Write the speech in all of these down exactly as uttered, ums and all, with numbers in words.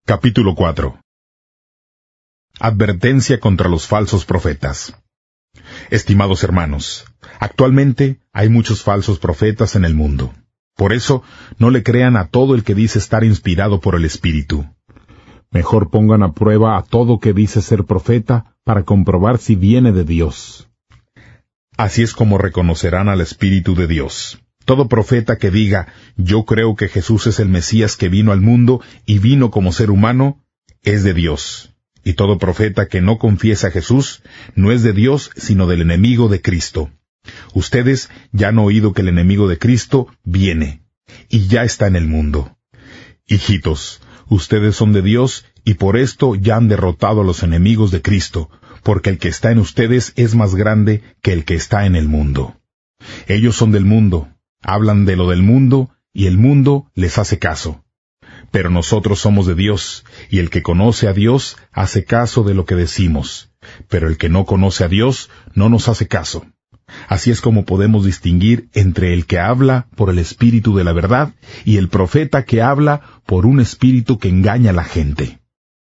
Capítulo cuatro. Advertencia contra los falsos profetas. Estimados hermanos, actualmente hay muchos falsos profetas en el mundo. Por eso, no le crean a todo el que dice estar inspirado por el Espíritu. Mejor pongan a prueba a todo que dice ser profeta para comprobar si viene de Dios. Así es como reconocerán al Espíritu de Dios. Todo profeta que diga, yo creo que Jesús es el Mesías que vino al mundo y vino como ser humano, es de Dios. Y todo profeta que no confiesa a Jesús, no es de Dios, sino del enemigo de Cristo. Ustedes ya han oído que el enemigo de Cristo viene, y ya está en el mundo. Hijitos, ustedes son de Dios, y por esto ya han derrotado a los enemigos de Cristo, porque el que está en ustedes es más grande que el que está en el mundo. Ellos son del mundo, hablan de lo del mundo, y el mundo les hace caso. Pero nosotros somos de Dios, y el que conoce a Dios hace caso de lo que decimos, pero el que no conoce a Dios no nos hace caso. Así es como podemos distinguir entre el que habla por el Espíritu de la verdad y el profeta que habla por un espíritu que engaña a la gente.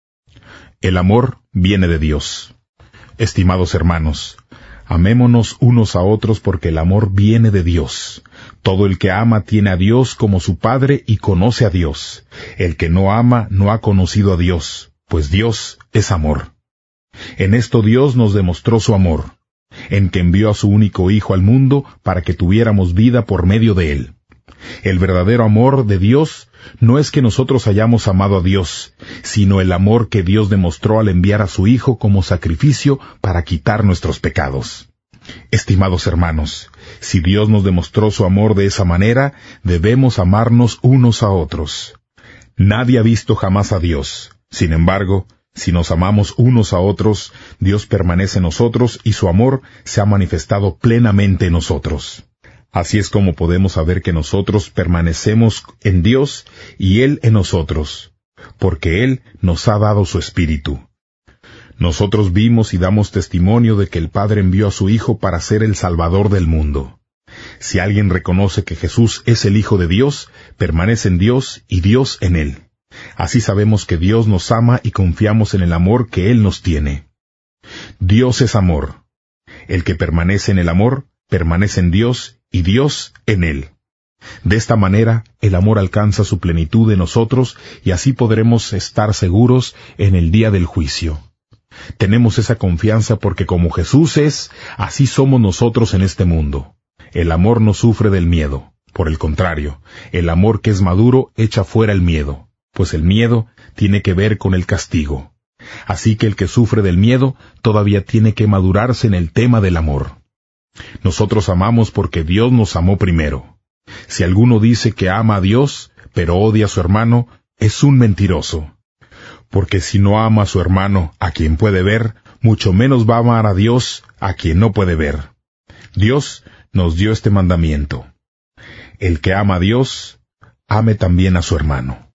El amor viene de Dios. Estimados hermanos, amémonos unos a otros porque el amor viene de Dios. Todo el que ama tiene a Dios como su Padre y conoce a Dios. El que no ama no ha conocido a Dios, pues Dios es amor. En esto Dios nos demostró su amor, en que envió a su único Hijo al mundo para que tuviéramos vida por medio de él. El verdadero amor de Dios no es que nosotros hayamos amado a Dios, sino el amor que Dios demostró al enviar a su Hijo como sacrificio para quitar nuestros pecados. Estimados hermanos, si Dios nos demostró su amor de esa manera, debemos amarnos unos a otros. Nadie ha visto jamás a Dios. Sin embargo, si nos amamos unos a otros, Dios permanece en nosotros y su amor se ha manifestado plenamente en nosotros. Así es como podemos saber que nosotros permanecemos en Dios y Él en nosotros, porque Él nos ha dado su Espíritu. Nosotros vimos y damos testimonio de que el Padre envió a su Hijo para ser el Salvador del mundo. Si alguien reconoce que Jesús es el Hijo de Dios, permanece en Dios y Dios en Él. Así sabemos que Dios nos ama y confiamos en el amor que Él nos tiene. Dios es amor. El que permanece en el amor, permanece en Dios y Dios en Él. De esta manera, el amor alcanza su plenitud en nosotros y así podremos estar seguros en el día del juicio. Tenemos esa confianza porque como Jesús es, así somos nosotros en este mundo. El amor no sufre del miedo. Por el contrario, el amor que es maduro echa fuera el miedo, pues el miedo tiene que ver con el castigo. Así que el que sufre del miedo todavía tiene que madurarse en el tema del amor. Nosotros amamos porque Dios nos amó primero. Si alguno dice que ama a Dios, pero odia a su hermano, es un mentiroso. Porque si no ama a su hermano, a quien puede ver, mucho menos va a amar a Dios, a quien no puede ver. Dios nos dio este mandamiento: el que ama a Dios, ame también a su hermano.